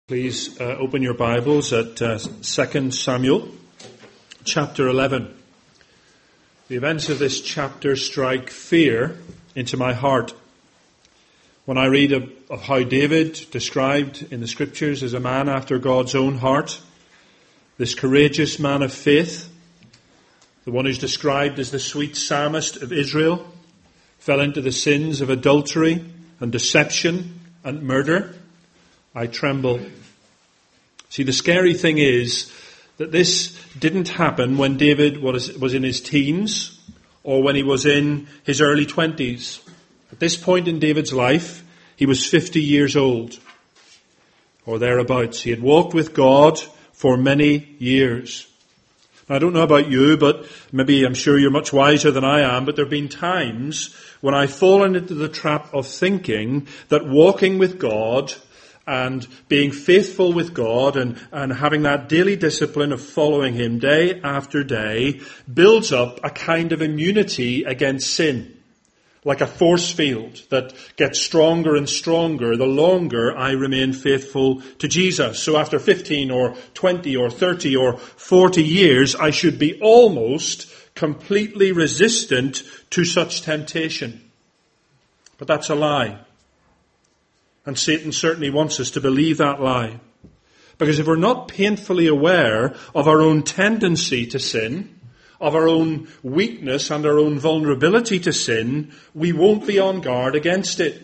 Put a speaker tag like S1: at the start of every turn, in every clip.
S1: Please open your Bibles at 2 Samuel chapter 11. The events of this chapter strike fear into my heart. When I read of how David, described in the Scriptures as a man after God's own heart, this courageous man of faith, the one who's described as the sweet psalmist of Israel, fell into the sins of adultery and deception and murder, I tremble. See, the scary thing is that this didn't happen when David was in his teens or when he was in his early 20s. At this point in David's life, he was 50 years old or thereabouts. He had walked with God for many years. Now, I don't know about you, but maybe I'm sure you're much wiser than I am, but there have been times when I've fallen into the trap of thinking that walking with God and being faithful with God and having that daily discipline of following Him day after day builds up a kind of immunity against sin. Like a force field that gets stronger and stronger the longer I remain faithful to Jesus. So after 15 or 20 or 30 or 40 years, I should be almost completely resistant to such temptation. But that's a lie. And Satan certainly wants us to believe that lie. Because if we're not painfully aware of our own tendency to sin, of our own weakness and our own vulnerability to sin, we won't be on guard against it.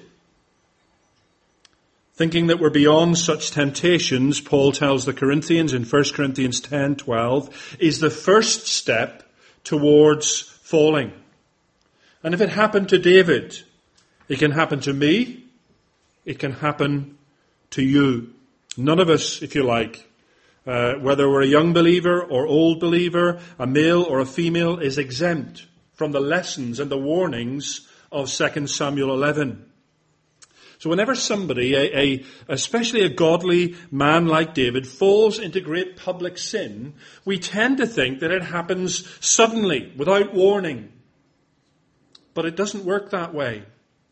S1: Thinking that we're beyond such temptations, Paul tells the Corinthians in 1 Corinthians 10:12, is the first step towards falling. And if it happened to David, it can happen to me. It can happen to you. None of us, if you like, whether we're a young believer or old believer, a male or a female, is exempt from the lessons and the warnings of 2 Samuel 11. So whenever somebody, especially a godly man like David, falls into great public sin, we tend to think that it happens suddenly, without warning. But it doesn't work that way.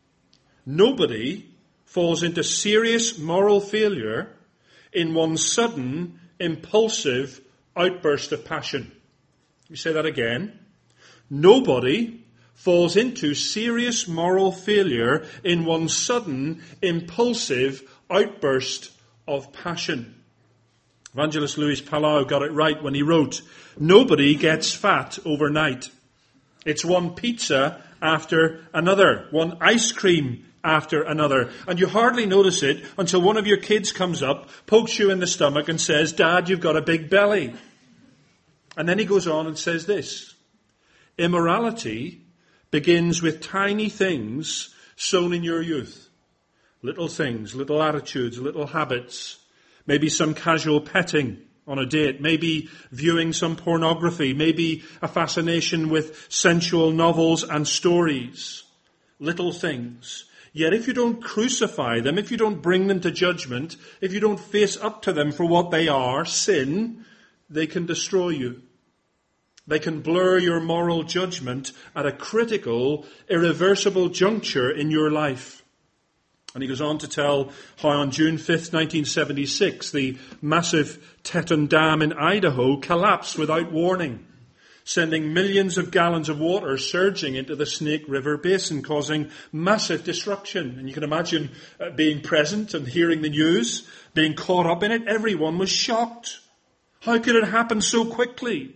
S1: Nobody falls into serious moral failure in one sudden, impulsive outburst of passion. Let me say that again. Nobody falls into serious moral failure in one sudden, impulsive outburst of passion. Evangelist Luis Palau got it right when he wrote, "Nobody gets fat overnight. It's one pizza after another, one ice cream after another. And you hardly notice it until one of your kids comes up, pokes you in the stomach and says, 'Dad, you've got a big belly.'" And then he goes on and says this, "Immorality begins with tiny things sown in your youth. Little things, little attitudes, little habits. Maybe some casual petting on a date, maybe viewing some pornography, maybe a fascination with sensual novels and stories. Little things. Yet if you don't crucify them, if you don't bring them to judgment, if you don't face up to them for what they are, sin, they can destroy you. They can blur your moral judgment at a critical, irreversible juncture in your life." And he goes on to tell how on June 5th, 1976, the massive Teton Dam in Idaho collapsed without warning, sending millions of gallons of water surging into the Snake River Basin, causing massive destruction. And you can imagine being present and hearing the news, being caught up in it. Everyone was shocked. How could it happen so quickly?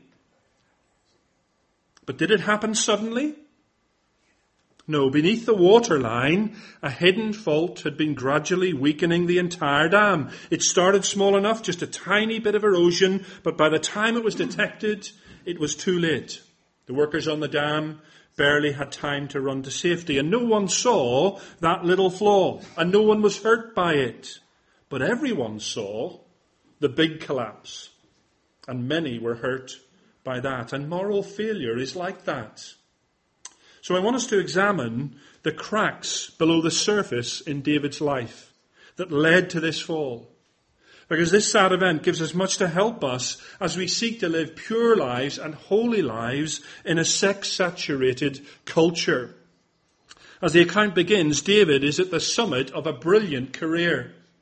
S1: But did it happen suddenly? No, beneath the waterline, a hidden fault had been gradually weakening the entire dam. It started small enough, just a tiny bit of erosion, but by the time it was detected, it was too late. The workers on the dam barely had time to run to safety, and no one saw that little flaw, and no one was hurt by it. But everyone saw the big collapse, and many were hurt by that. And moral failure is like that. So I want us to examine the cracks below the surface in David's life that led to this fall. Because this sad event gives us much to help us as we seek to live pure lives and holy lives in a sex-saturated culture. As the account begins, David is at the summit of a brilliant career.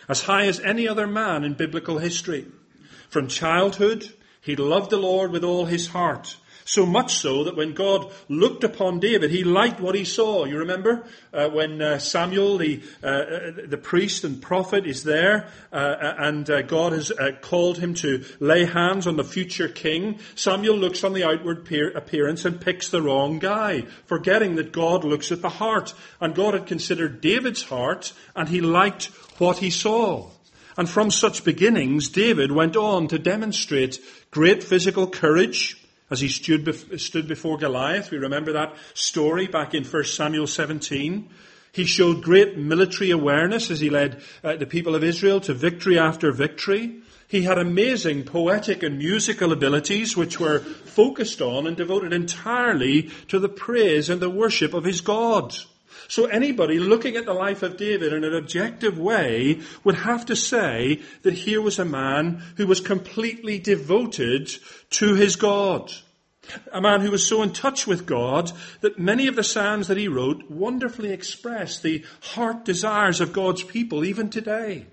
S1: as high as any other man in biblical history. From childhood, he loved the Lord with all his heart. So much so that when God looked upon David, he liked what he saw. You remember when Samuel, the priest and prophet, is there and God has called him to lay hands on the future king. Samuel looks on the outward appearance and picks the wrong guy, forgetting that God looks at the heart. And God had considered David's heart, and he liked what he saw. And from such beginnings, David went on to demonstrate great physical courage as he stood before Goliath. We remember that story back in 1 Samuel 17. He showed great military awareness as he led the people of Israel to victory after victory. He had amazing poetic and musical abilities which were focused on and devoted entirely to the praise and the worship of his God. So anybody looking at the life of David in an objective way would have to say that here was a man who was completely devoted to his God. A man who was so in touch with God that many of the psalms that he wrote wonderfully express the heart desires of God's people even today.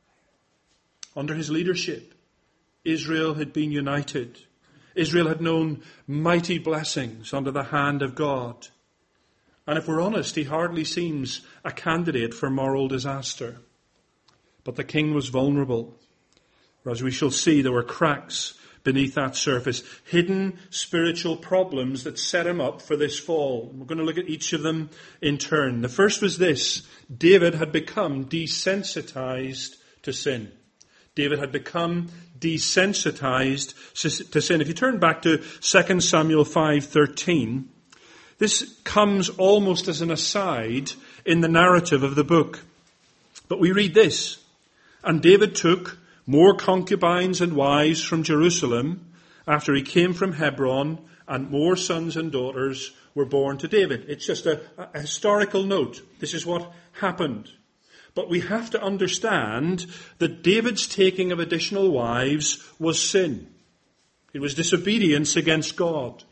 S1: Under his leadership, Israel had been united. Israel had known mighty blessings under the hand of God. And if we're honest, he hardly seems a candidate for moral disaster. But the king was vulnerable. As we shall see, there were cracks beneath that surface, hidden spiritual problems that set him up for this fall. We're going to look at each of them in turn. The first was this: David had become desensitized to sin. David had become desensitized to sin. If you turn back to 2 Samuel 5:13, this comes almost as an aside in the narrative of the book. But we read this: "And David took more concubines and wives from Jerusalem after he came from Hebron, and more sons and daughters were born to David." It's just a historical note. This is what happened. But we have to understand that David's taking of additional wives was sin. It was disobedience against God.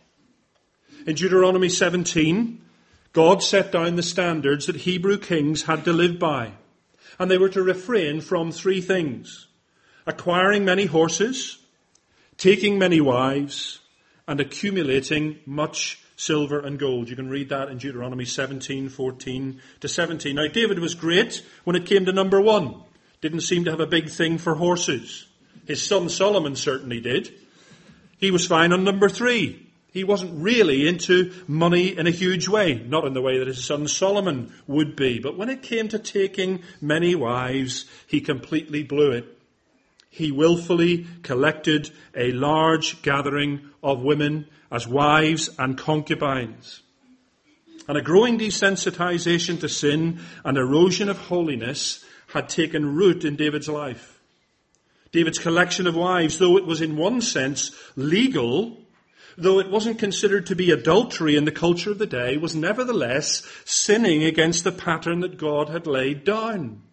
S1: In Deuteronomy 17, God set down the standards that Hebrew kings had to live by. And they were to refrain from three things: acquiring many horses, taking many wives, and accumulating much silver and gold. You can read that in Deuteronomy 17:14-17. Now, David was great when it came to number one. Didn't seem to have a big thing for horses. His son Solomon certainly did. He was fine on number three. He wasn't really into money in a huge way, not in the way that his son Solomon would be. But when it came to taking many wives, he completely blew it. He willfully collected a large gathering of women as wives and concubines. And a growing desensitization to sin and erosion of holiness had taken root in David's life. David's collection of wives, though it was in one sense legal, though it wasn't considered to be adultery in the culture of the day, was nevertheless sinning against the pattern that God had laid down.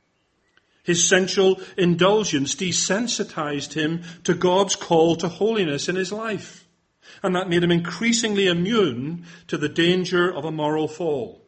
S1: His sensual indulgence desensitized him to God's call to holiness in his life. And that made him increasingly immune to the danger of a moral fall.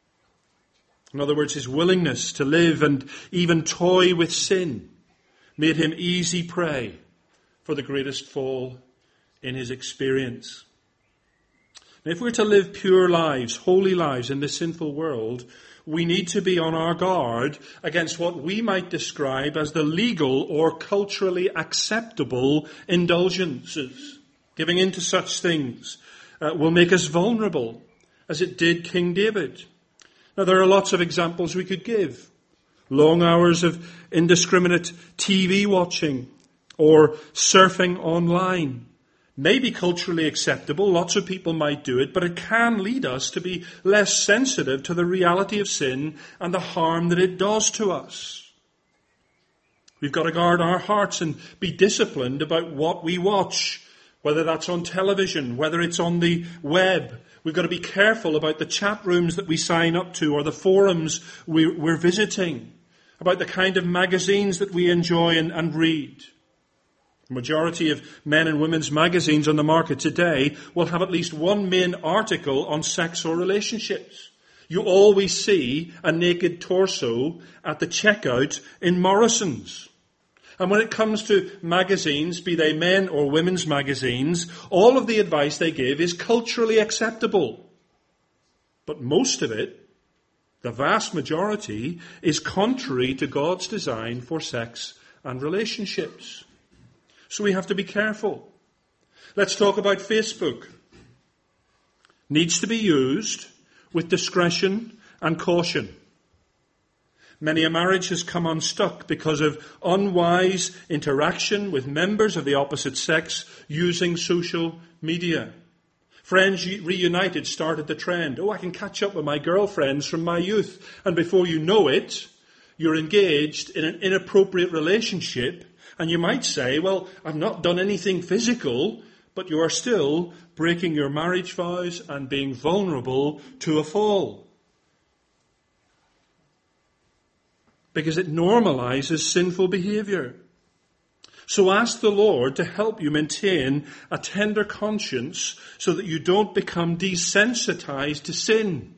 S1: In other words, his willingness to live and even toy with sin made him easy prey for the greatest fall in his experience. And if we're to live pure lives, holy lives in this sinful world, we need to be on our guard against what we might describe as the legal or culturally acceptable indulgences. Giving in to such things will make us vulnerable, as it did King David. Now, there are lots of examples we could give. Long hours of indiscriminate TV watching or surfing online may be culturally acceptable. Lots of people might do it, but it can lead us to be less sensitive to the reality of sin and the harm that it does to us. We've got to guard our hearts and be disciplined about what we watch, whether that's on television, whether it's on the web. We've got to be careful about the chat rooms that we sign up to or the forums we're visiting, about the kind of magazines that we enjoy and read. The majority of men and women's magazines on the market today will have at least one main article on sex or relationships. You always see a naked torso at the checkout in Morrison's. And when it comes to magazines, be they men or women's magazines, all of the advice they give is culturally acceptable. But most of it, the vast majority, is contrary to God's design for sex and relationships. So we have to be careful. Let's talk about Facebook. Needs to be used with discretion and caution. Many a marriage has come unstuck because of unwise interaction with members of the opposite sex using social media. Friends Reunited started the trend. Oh, I can catch up with my girlfriends from my youth. And before you know it, you're engaged in an inappropriate relationship. And you might say, well, I've not done anything physical, but you are still breaking your marriage vows and being vulnerable to a fall. Because it normalizes sinful behavior. So ask the Lord to help you maintain a tender conscience so that you don't become desensitized to sin.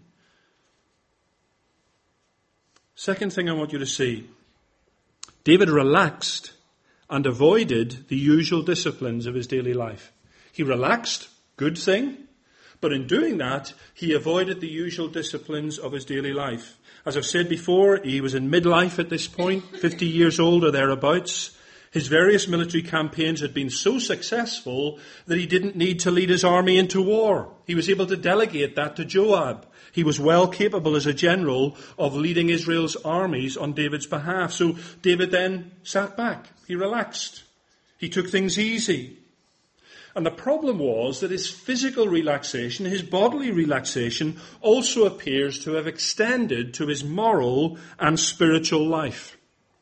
S1: Second thing I want you to see. David relaxed and avoided the usual disciplines of his daily life. He relaxed, good thing, but in doing that, he avoided the usual disciplines of his daily life. As I've said before, he was in midlife at this point, 50 years old or thereabouts. His various military campaigns had been so successful that he didn't need to lead his army into war. He was able to delegate that to Joab. He was well capable as a general of leading Israel's armies on David's behalf. So David then sat back. He relaxed. He took things easy. And the problem was that his physical relaxation, his bodily relaxation, also appears to have extended to his moral and spiritual life.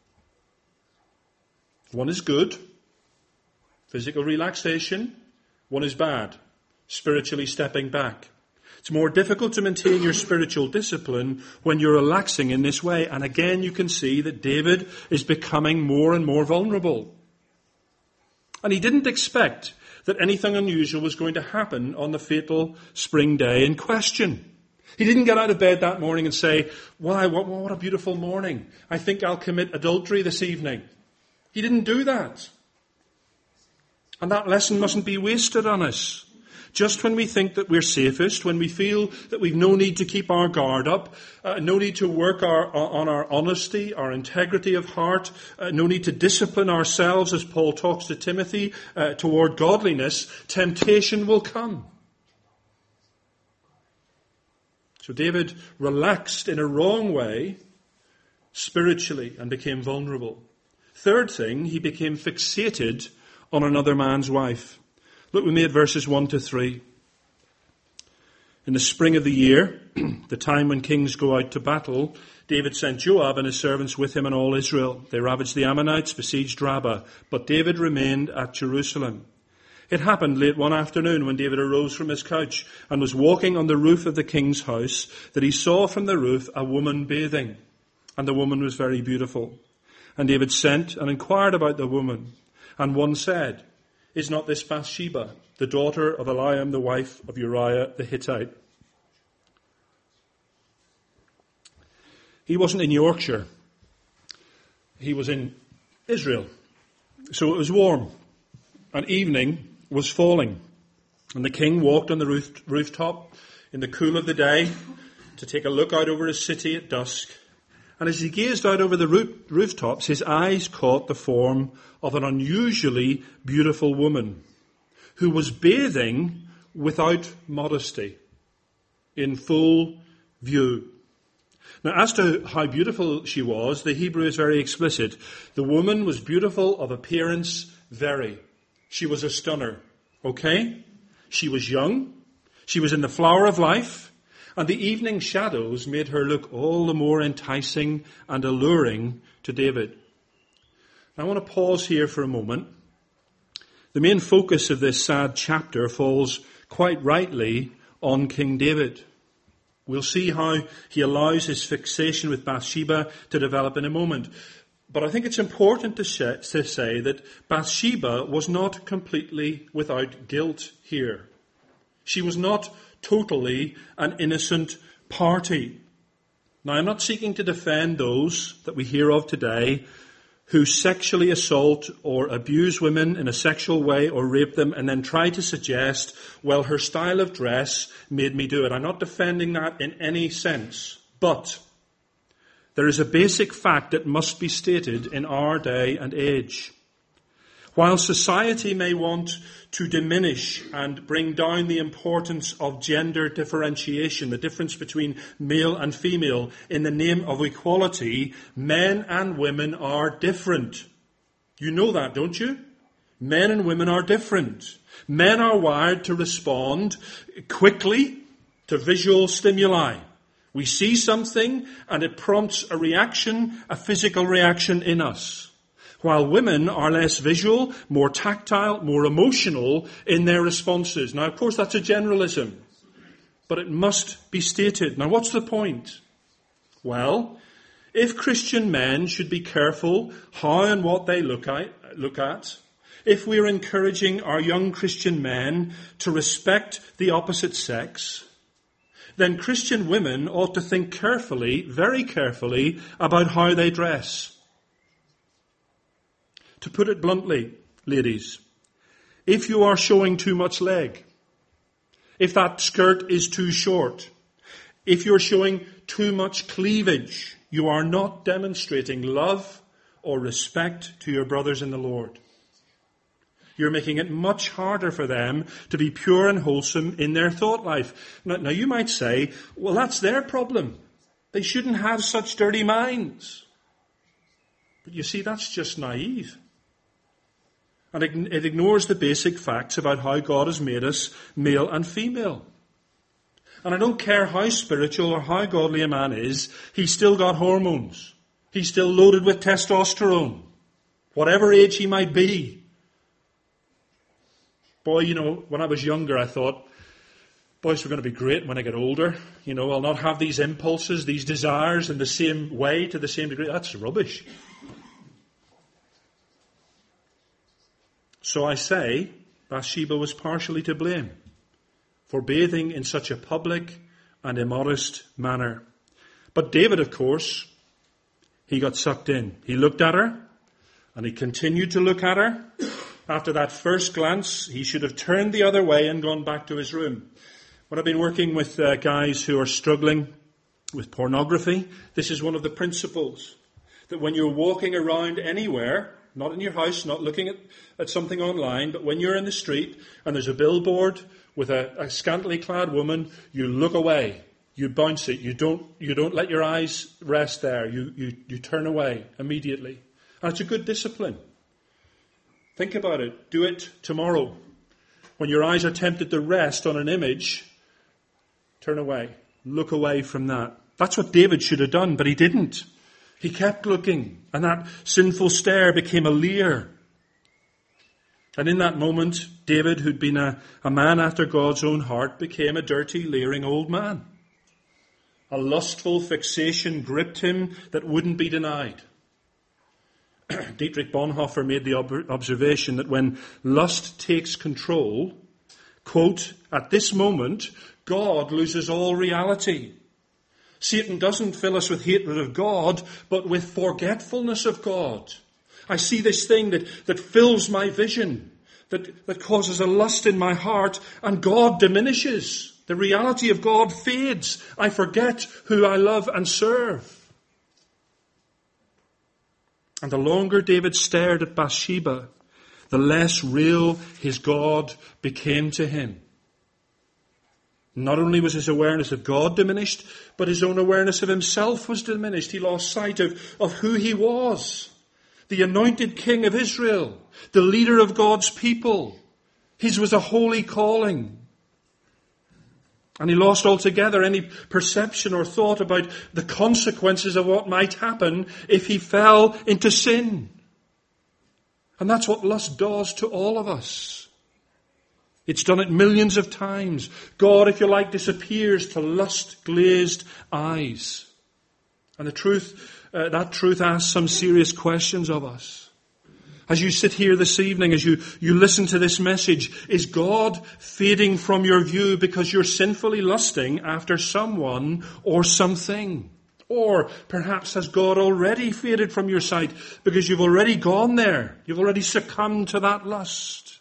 S1: One is good, physical relaxation. One is bad, spiritually stepping back. It's more difficult to maintain your spiritual discipline when you're relaxing in this way. And again, you can see that David is becoming more and more vulnerable. And he didn't expect that anything unusual was going to happen on the fatal spring day in question. He didn't get out of bed that morning and say, "Why, what a beautiful morning. I think I'll commit adultery this evening." He didn't do that. And that lesson mustn't be wasted on us. Just when we think that we're safest, when we feel that we've no need to keep our guard up, no need to work on our honesty, our integrity of heart, no need to discipline ourselves, as Paul talks to Timothy, toward godliness, temptation will come. So David relaxed in a wrong way spiritually and became vulnerable. Third thing, he became fixated on another man's wife. Look with me at verses 1 to 3. In the spring of the year, the time when kings go out to battle, David sent Joab and his servants with him and all Israel. They ravaged the Ammonites, besieged Rabbah, but David remained at Jerusalem. It happened late one afternoon when David arose from his couch and was walking on the roof of the king's house that he saw from the roof a woman bathing, and the woman was very beautiful. And David sent and inquired about the woman, and one said, "Is not this Bathsheba, the daughter of Eliam, the wife of Uriah the Hittite?" He wasn't in Yorkshire. He was in Israel. So it was warm. And evening was falling. And the king walked on the rooftop in the cool of the day to take a look out over his city at dusk. And as he gazed out over the rooftops, his eyes caught the form of an unusually beautiful woman who was bathing without modesty, in full view. Now, as to how beautiful she was, the Hebrew is very explicit. The woman was beautiful of appearance, very. She was a stunner, okay? She was young. She was in the flower of life. And the evening shadows made her look all the more enticing and alluring to David. I want to pause here for a moment. The main focus of this sad chapter falls quite rightly on King David. We'll see how he allows his fixation with Bathsheba to develop in a moment. But I think it's important to say that Bathsheba was not completely without guilt here. She was not totally an innocent party. Now, I'm not seeking to defend those that we hear of today who sexually assault or abuse women in a sexual way or rape them and then try to suggest, well, her style of dress made me do it. I'm not defending that in any sense. But there is a basic fact that must be stated in our day and age. While society may want to diminish and bring down the importance of gender differentiation, the difference between male and female, in the name of equality, men and women are different. You know that, don't you? Men and women are different. Men are wired to respond quickly to visual stimuli. We see something and it prompts a reaction, a physical reaction in us. While women are less visual, more tactile, more emotional in their responses. Now, of course, that's a generalism, but it must be stated. Now, what's the point? Well, if Christian men should be careful how and what they look at, if we're encouraging our young Christian men to respect the opposite sex, then Christian women ought to think carefully, very carefully, about how they dress. To put it bluntly, ladies, if you are showing too much leg, if that skirt is too short, if you're showing too much cleavage, you are not demonstrating love or respect to your brothers in the Lord. You're making it much harder for them to be pure and wholesome in their thought life. Now you might say, well, that's their problem. They shouldn't have such dirty minds. But you see, that's just naive. And it ignores the basic facts about how God has made us male and female. And I don't care how spiritual or how godly a man is, he's still got hormones. He's still loaded with testosterone. Whatever age he might be. Boy, when I was younger, I thought, boys, we're going to be great when I get older. I'll not have these impulses, these desires in the same way, to the same degree. That's rubbish. So I say, Bathsheba was partially to blame for bathing in such a public and immodest manner. But David, of course, he got sucked in. He looked at her, and he continued to look at her. After that first glance, he should have turned the other way and gone back to his room. When I've been working with guys who are struggling with pornography, this is one of the principles. That when you're walking around anywhere, not in your house, not looking at something online, but when you're in the street and there's a billboard with a scantily clad woman, you look away. You bounce it. You don't let your eyes rest there. You turn away immediately. And it's a good discipline. Think about it. Do it tomorrow. When your eyes are tempted to rest on an image, turn away. Look away from that. That's what David should have done, but he didn't. He kept looking, and that sinful stare became a leer. And in that moment, David, who'd been a man after God's own heart, became a dirty, leering old man. A lustful fixation gripped him that wouldn't be denied. Dietrich Bonhoeffer made the observation that when lust takes control, quote, at this moment, God loses all reality. Satan doesn't fill us with hatred of God, but with forgetfulness of God. I see this thing that fills my vision, that causes a lust in my heart, and God diminishes. The reality of God fades. I forget who I love and serve. And the longer David stared at Bathsheba, the less real his God became to him. Not only was his awareness of God diminished, but his own awareness of himself was diminished. He lost sight of who he was. The anointed king of Israel, the leader of God's people. His was a holy calling. And he lost altogether any perception or thought about the consequences of what might happen if he fell into sin. And that's what lust does to all of us. It's done it millions of times. God, if you like, disappears to lust-glazed eyes. And that truth asks some serious questions of us. As you sit here this evening, as you listen to this message, is God fading from your view because you're sinfully lusting after someone or something? Or perhaps has God already faded from your sight because you've already gone there? You've already succumbed to that lust.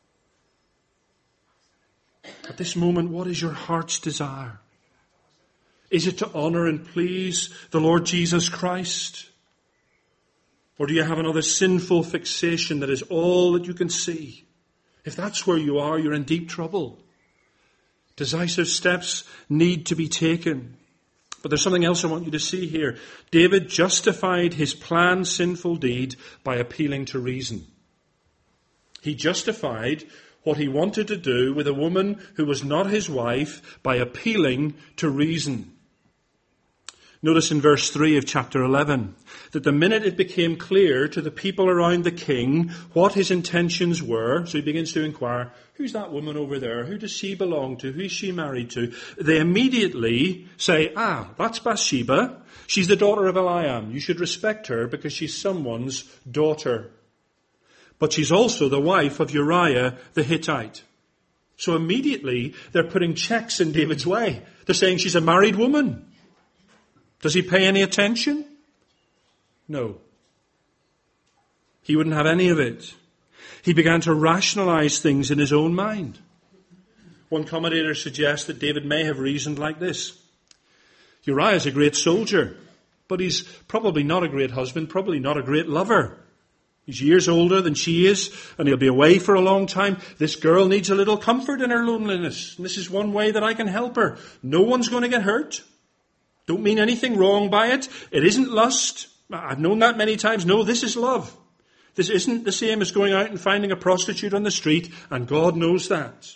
S1: At this moment, what is your heart's desire? Is it to honor and please the Lord Jesus Christ? Or do you have another sinful fixation that is all that you can see? If that's where you are, you're in deep trouble. Decisive steps need to be taken. But there's something else I want you to see here. David justified his planned sinful deed by appealing to reason. He justified what he wanted to do with a woman who was not his wife by appealing to reason. Notice in verse 3 of chapter 11 that the minute it became clear to the people around the king what his intentions were, so he begins to inquire, who's that woman over there? Who does she belong to? Who is she married to? They immediately say, that's Bathsheba. She's the daughter of Eliam. You should respect her because she's someone's daughter. But she's also the wife of Uriah the Hittite. So immediately they're putting checks in David's way. They're saying she's a married woman. Does he pay any attention? No. He wouldn't have any of it. He began to rationalize things in his own mind. One commentator suggests that David may have reasoned like this. Uriah is a great soldier, but he's probably not a great husband, probably not a great lover. He's years older than she is, and he'll be away for a long time. This girl needs a little comfort in her loneliness. And this is one way that I can help her. No one's going to get hurt. Don't mean anything wrong by it. It isn't lust. I've known that many times. No, this is love. This isn't the same as going out and finding a prostitute on the street, and God knows that.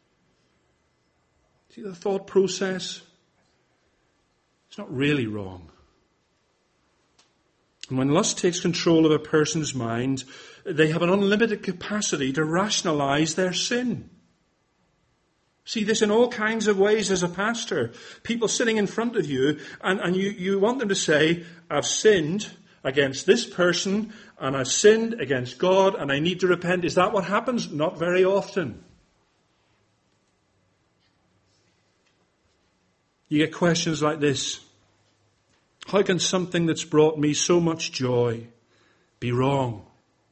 S1: See the thought process? It's not really wrong. And when lust takes control of a person's mind, they have an unlimited capacity to rationalize their sin. See this in all kinds of ways as a pastor. People sitting in front of you, and you want them to say, I've sinned against this person, and I've sinned against God, and I need to repent. Is that what happens? Not very often. You get questions like this. How can something that's brought me so much joy be wrong?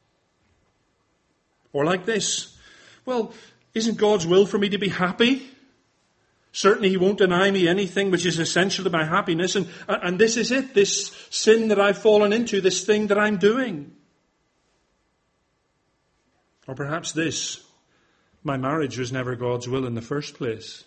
S1: Or like this. Well, isn't God's will for me to be happy? Certainly he won't deny me anything which is essential to my happiness. And this is it, this sin that I've fallen into, this thing that I'm doing. Or perhaps this, my marriage was never God's will in the first place.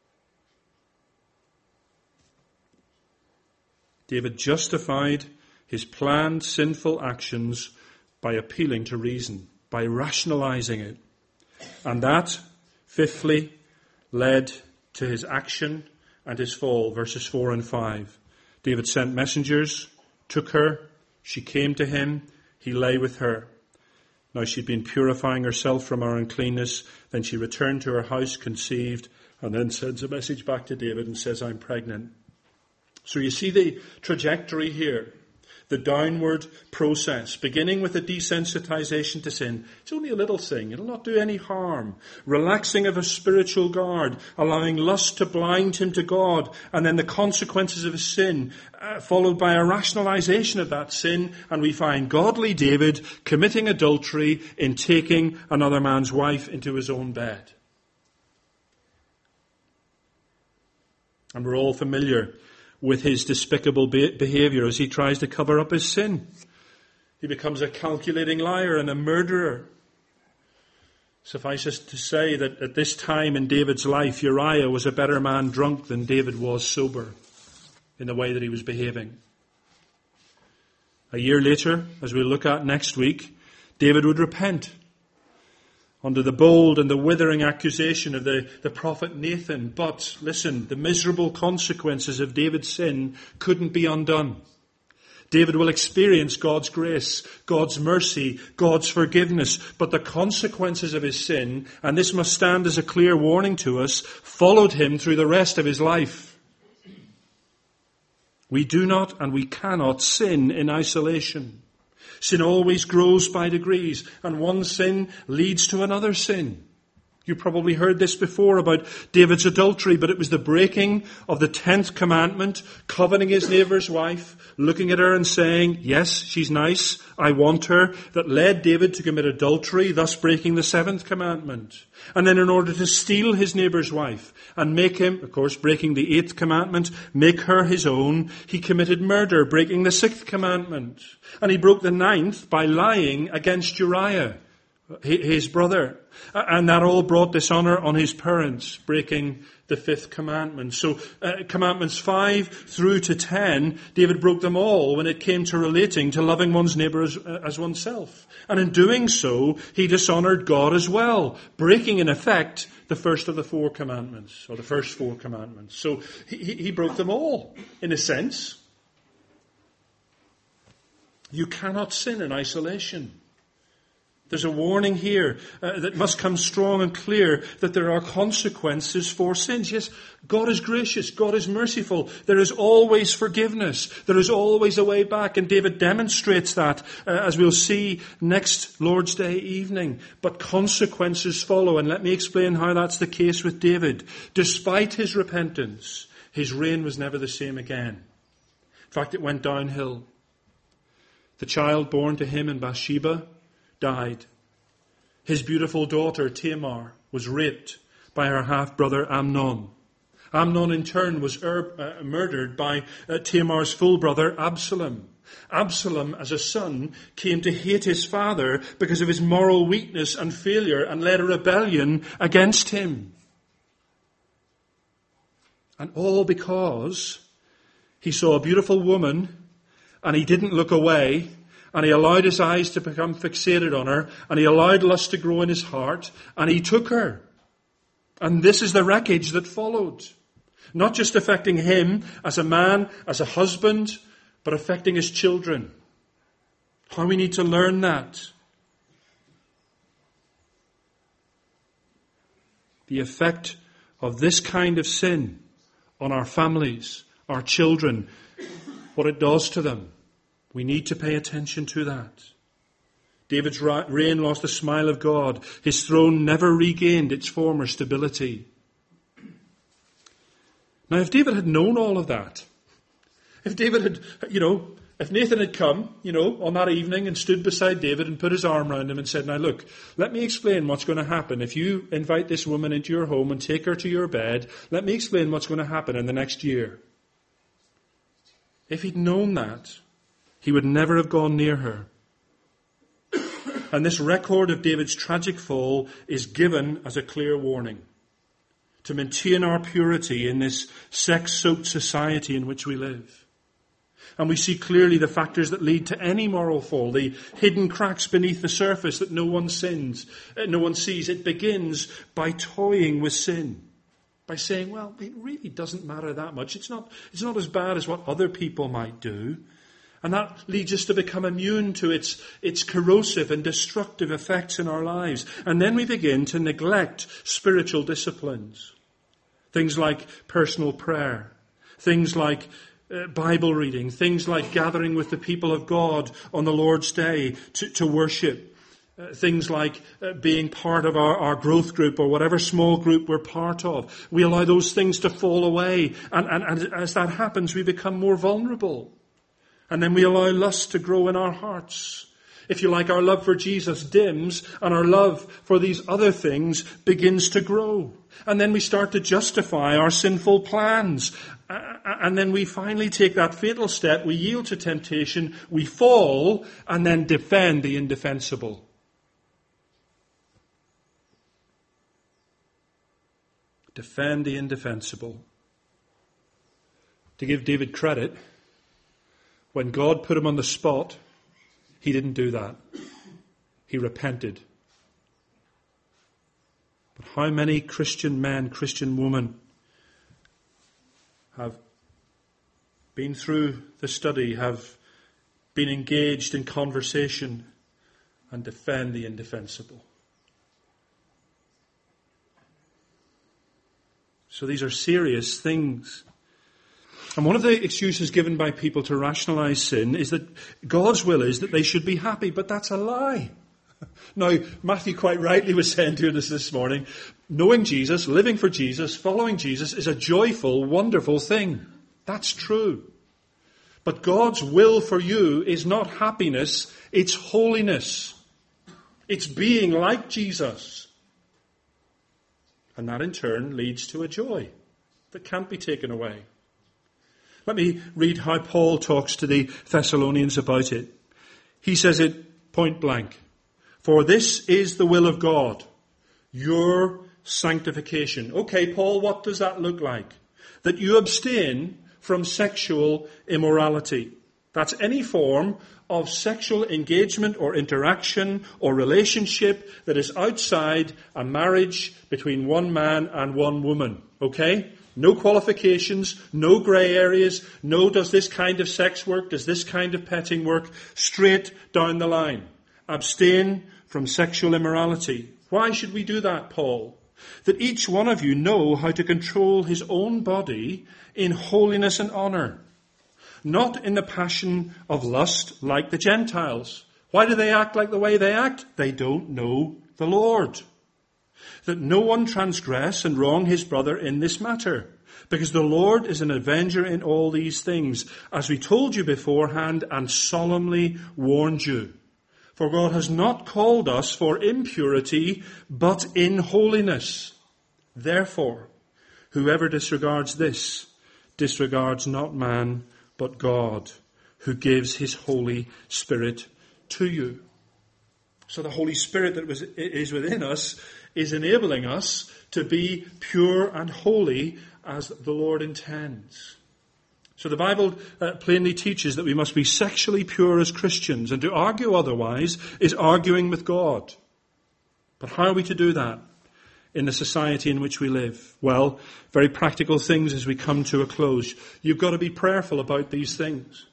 S1: David justified his planned sinful actions by appealing to reason, by rationalizing it. And that, fifthly, led to his action and his fall, verses 4 and 5. David sent messengers, took her, she came to him, he lay with her. Now she'd been purifying herself from her uncleanness, then she returned to her house, conceived, and then sends a message back to David and says, I'm pregnant. So you see the trajectory here. The downward process, beginning with a desensitization to sin. It's only a little thing. It'll not do any harm. Relaxing of a spiritual guard, allowing lust to blind him to God, and then the consequences of his sin, followed by a rationalization of that sin, and we find godly David committing adultery in taking another man's wife into his own bed. And we're all familiar with his despicable behavior as he tries to cover up his sin. He becomes a calculating liar and a murderer. Suffice it to say that at this time in David's life, Uriah was a better man drunk than David was sober in the way that he was behaving. A year later, as we'll look at next week, David would repent under the bold and the withering accusation of the prophet Nathan. But, listen, the miserable consequences of David's sin couldn't be undone. David will experience God's grace, God's mercy, God's forgiveness. But the consequences of his sin, and this must stand as a clear warning to us, followed him through the rest of his life. We do not and we cannot sin in isolation. Sin always grows by degrees, and one sin leads to another sin. You probably heard this before about David's adultery, but it was the breaking of the 10th commandment, coveting his neighbour's wife, looking at her and saying, yes, she's nice, I want her, that led David to commit adultery, thus breaking the 7th commandment. And then in order to steal his neighbour's wife and make him, of course, breaking the 8th commandment, make her his own, he committed murder, breaking the 6th commandment. And he broke the 9th by lying against Uriah, his brother. And that all brought dishonour on his parents, breaking the 5th commandment. So commandments 5 through to 10, David broke them all when it came to relating to loving one's neighbour as oneself. And in doing so, he dishonoured God as well, breaking in effect the first of the 4 commandments, or the first 4 commandments. So he broke them all, in a sense. You cannot sin in isolation. There's a warning here that must come strong and clear that there are consequences for sins. Yes, God is gracious. God is merciful. There is always forgiveness. There is always a way back. And David demonstrates that, as we'll see next Lord's Day evening. But consequences follow. And let me explain how that's the case with David. Despite his repentance, his reign was never the same again. In fact, it went downhill. The child born to him in Bathsheba died. His beautiful daughter Tamar was raped by her half-brother Amnon. Amnon in turn was murdered by Tamar's full brother Absalom. Absalom as a son came to hate his father because of his moral weakness and failure and led a rebellion against him. And all because he saw a beautiful woman and he didn't look away, and he allowed his eyes to become fixated on her, and he allowed lust to grow in his heart, and he took her. And this is the wreckage that followed. Not just affecting him as a man, as a husband, but affecting his children. How we need to learn that. The effect of this kind of sin on our families, our children, what it does to them. We need to pay attention to that. David's reign lost the smile of God. His throne never regained its former stability. Now, if David had known all of that, if David had, if Nathan had come, on that evening and stood beside David and put his arm around him and said, now look, let me explain what's going to happen. If you invite this woman into your home and take her to your bed, let me explain what's going to happen in the next year. If he'd known that, he would never have gone near her. And this record of David's tragic fall is given as a clear warning to maintain our purity in this sex-soaked society in which we live. And we see clearly the factors that lead to any moral fall, the hidden cracks beneath the surface that no one sees. It begins by toying with sin, by saying, well, it really doesn't matter that much. It's not as bad as what other people might do. And that leads us to become immune to its corrosive and destructive effects in our lives. And then we begin to neglect spiritual disciplines. Things like personal prayer. Things like Bible reading. Things like gathering with the people of God on the Lord's Day to worship. Things like being part of our growth group or whatever small group we're part of. We allow those things to fall away. And as that happens, we become more vulnerable. And then we allow lust to grow in our hearts. If you like, our love for Jesus dims and our love for these other things begins to grow. And then we start to justify our sinful plans. And then we finally take that fatal step. We yield to temptation, we fall, and then defend the indefensible. Defend the indefensible. To give David credit, when God put him on the spot, he didn't do that. He repented. But how many Christian men, Christian women have been through the study, have been engaged in conversation and defend the indefensible? So these are serious things. And one of the excuses given by people to rationalize sin is that God's will is that they should be happy, but that's a lie. Now, Matthew quite rightly was saying to us this morning, knowing Jesus, living for Jesus, following Jesus is a joyful, wonderful thing. That's true. But God's will for you is not happiness, it's holiness. It's being like Jesus. And that in turn leads to a joy that can't be taken away. Let me read how Paul talks to the Thessalonians about it. He says it point blank. For this is the will of God, your sanctification. Okay, Paul, what does that look like? That you abstain from sexual immorality. That's any form of sexual engagement or interaction or relationship that is outside a marriage between one man and one woman. Okay? No qualifications, no grey areas, no does this kind of sex work, does this kind of petting work, straight down the line. Abstain from sexual immorality. Why should we do that, Paul? That each one of you know how to control his own body in holiness and honour, not in the passion of lust like the Gentiles. Why do they act like the way they act? They don't know the Lord. That no one transgress and wrong his brother in this matter, because the Lord is an avenger in all these things, as we told you beforehand and solemnly warned you. For God has not called us for impurity, but in holiness. Therefore, whoever disregards this, disregards not man, but God, who gives his Holy Spirit to you. So the Holy Spirit that is within us is enabling us to be pure and holy as the Lord intends. So the Bible plainly teaches that we must be sexually pure as Christians, and to argue otherwise is arguing with God. But how are we to do that in the society in which we live? Well, very practical things as we come to a close. You've got to be prayerful about these things.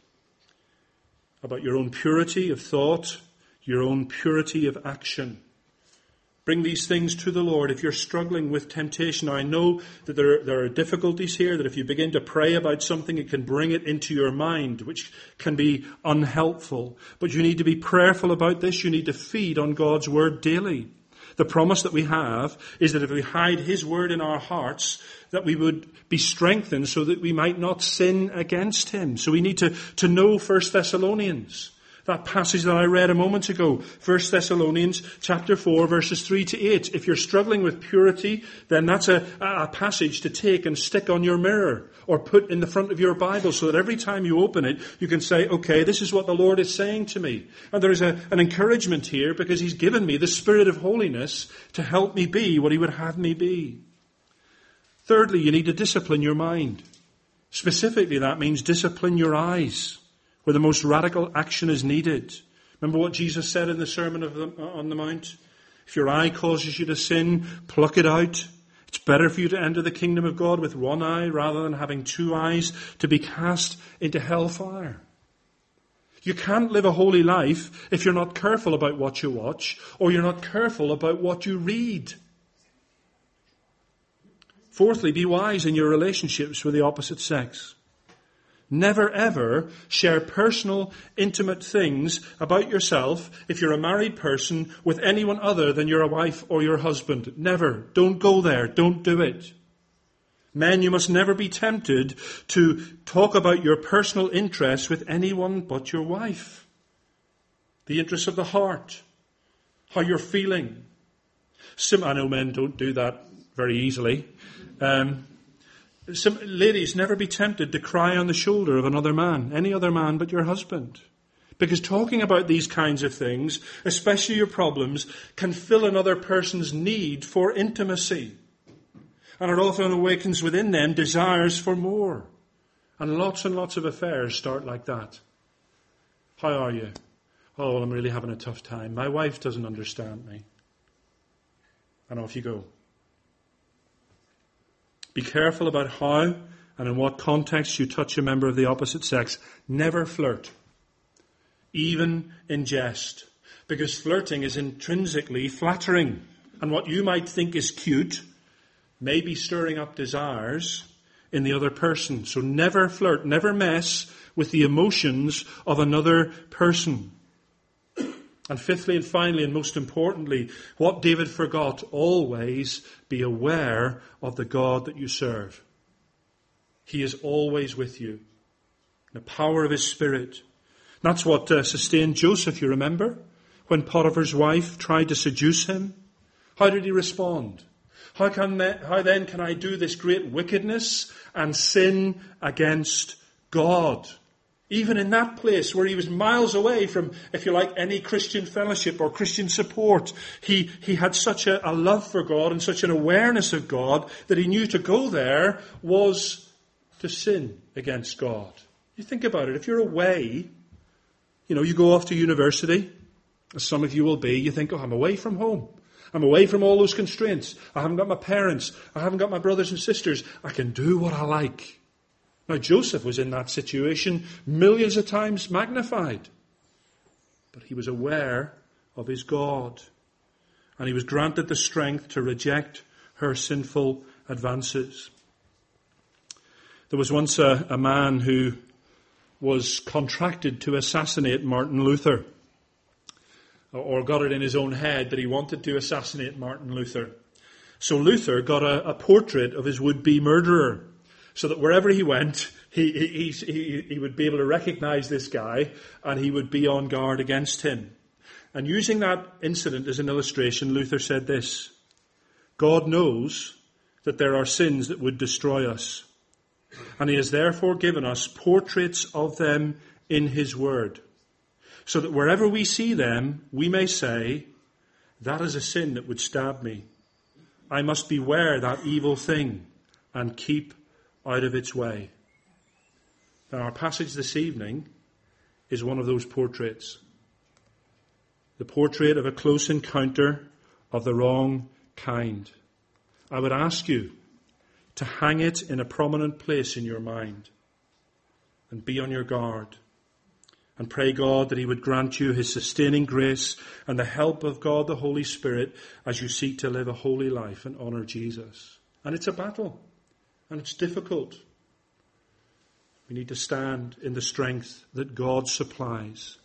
S1: About your own purity of thought, your own purity of action. Bring these things to the Lord. If you're struggling with temptation, I know that there are difficulties here, that if you begin to pray about something, it can bring it into your mind, which can be unhelpful. But you need to be prayerful about this. You need to feed on God's word daily. The promise that we have is that if we hide his word in our hearts, that we would be strengthened so that we might not sin against him. So we need to know 1 Thessalonians. That passage that I read a moment ago, 1 Thessalonians chapter 4, verses 3 to 8. If you're struggling with purity, then that's a passage to take and stick on your mirror or put in the front of your Bible so that every time you open it, you can say, okay, this is what the Lord is saying to me. And there is an encouragement here because he's given me the spirit of holiness to help me be what he would have me be. Thirdly, you need to discipline your mind. Specifically, that means discipline your eyes, where the most radical action is needed. Remember what Jesus said in the Sermon on the Mount? If your eye causes you to sin, pluck it out. It's better for you to enter the kingdom of God with one eye rather than having two eyes to be cast into hellfire. You can't live a holy life if you're not careful about what you watch or you're not careful about what you read. Fourthly, be wise in your relationships with the opposite sex. Never ever share personal, intimate things about yourself if you're a married person with anyone other than your wife or your husband. Never. Don't go there. Don't do it. Men, you must never be tempted to talk about your personal interests with anyone but your wife. The interests of the heart. How you're feeling. I know men don't do that very easily. Ladies, never be tempted to cry on the shoulder of another man, any other man but your husband. Because talking about these kinds of things, especially your problems, can fill another person's need for intimacy. And it often awakens within them desires for more. And lots of affairs start like that. How are you? Oh, I'm really having a tough time. My wife doesn't understand me. And off you go. Be careful about how and in what context you touch a member of the opposite sex. Never flirt, even in jest, because flirting is intrinsically flattering. And what you might think is cute may be stirring up desires in the other person. So never flirt, never mess with the emotions of another person. And fifthly and finally and most importantly, what David forgot, always be aware of the God that you serve. He is always with you. The power of his Spirit. That's what sustained Joseph, you remember? When Potiphar's wife tried to seduce him. How did he respond? How then can I do this great wickedness and sin against God? Even in that place where he was miles away from, if you like, any Christian fellowship or Christian support, he had such a love for God and such an awareness of God that he knew to go there was to sin against God. You think about it. If you're away, you go off to university, as some of you will be, you think, I'm away from home. I'm away from all those constraints. I haven't got my parents. I haven't got my brothers and sisters. I can do what I like. Now, Joseph was in that situation millions of times magnified. But he was aware of his God. And he was granted the strength to reject her sinful advances. There was once a man who was contracted to assassinate Martin Luther. Or got it in his own head that he wanted to assassinate Martin Luther. So Luther got a portrait of his would-be murderer, so that wherever he went, he would be able to recognize this guy, and he would be on guard against him. And using that incident as an illustration, Luther said this: God knows that there are sins that would destroy us, and he has therefore given us portraits of them in his word, so that wherever we see them, we may say, that is a sin that would stab me. I must beware that evil thing and keep out of its way. Now, our passage this evening is one of those portraits. The portrait of a close encounter of the wrong kind. I would ask you to hang it in a prominent place in your mind and be on your guard. And pray God that he would grant you his sustaining grace and the help of God the Holy Spirit as you seek to live a holy life and honour Jesus. And it's a battle. And it's difficult. We need to stand in the strength that God supplies.